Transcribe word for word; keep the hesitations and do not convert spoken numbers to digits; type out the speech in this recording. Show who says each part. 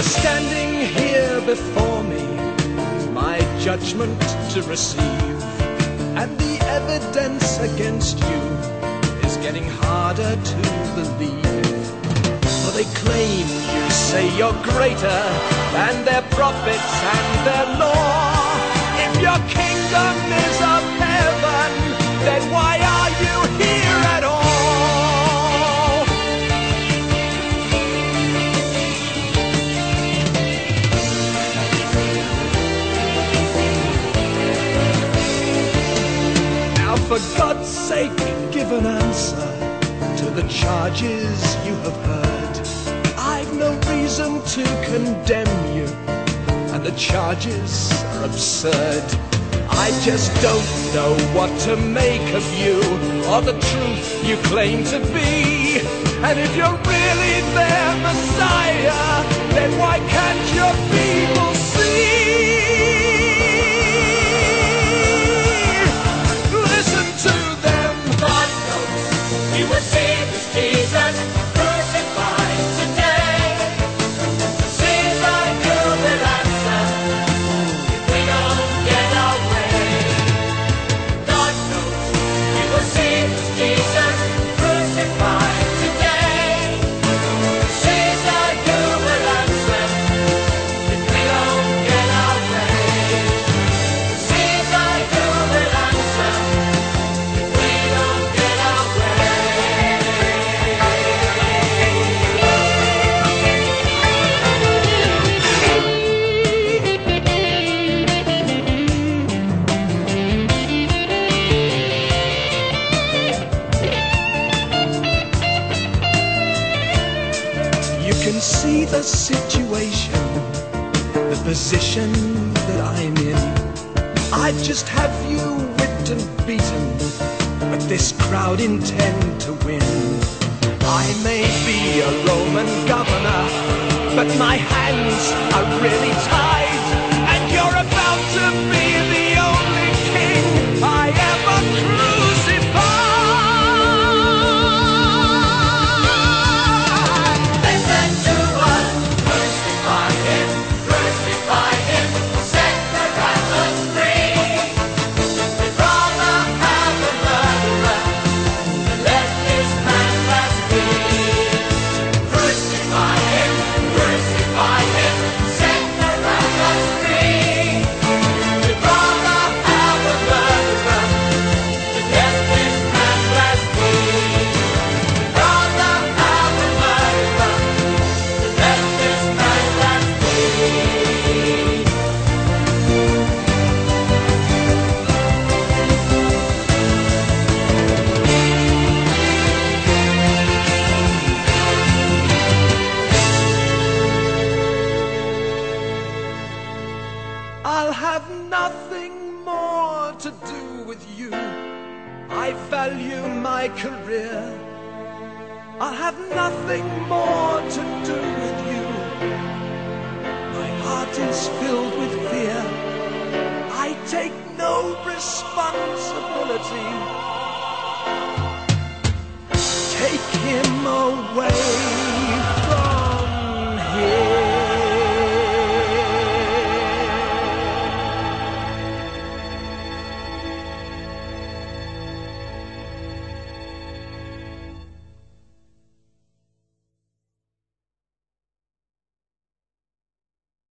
Speaker 1: You're standing here before me, my judgment to receive, and the evidence against you is getting harder to believe. For they claim you say you're greater than their prophets and their law. If your kingdom is of heaven, then why are you here at all? For God's sake, give an answer to the charges you have heard. I've no reason to condemn you, and the charges are absurd. I just don't know what to make of you, or the truth you claim to be. And if you're really their Messiah, then why can't your people see?
Speaker 2: You would see this Jesus crucified today. Caesar, you will answer if we don't get our way. God knows you will see this Jesus crucified today. Caesar, you will answer if we don't get our way. Caesar, you will answer if we don't get our way.
Speaker 1: You can see the situation, the position that I'm in. I'd just have you whipped and beaten, but this crowd intend to win. I may be a Roman governor, but my hands are really tied, and you're about to be the only king I ever crucified.
Speaker 2: Listen to us, crucify him, crucify him, set Barabbas free. We'd rather have a murderer than let this man blaspheme. Crucify him, crucify him, set Barabbas free. We'd rather have a murderer than let this man blaspheme. We'd rather have a murderer than let this man blaspheme.
Speaker 1: I'll have nothing more to do with you. I value my career. I'll have nothing more to do with you. My heart is filled with fear. I take no responsibility. Take him away.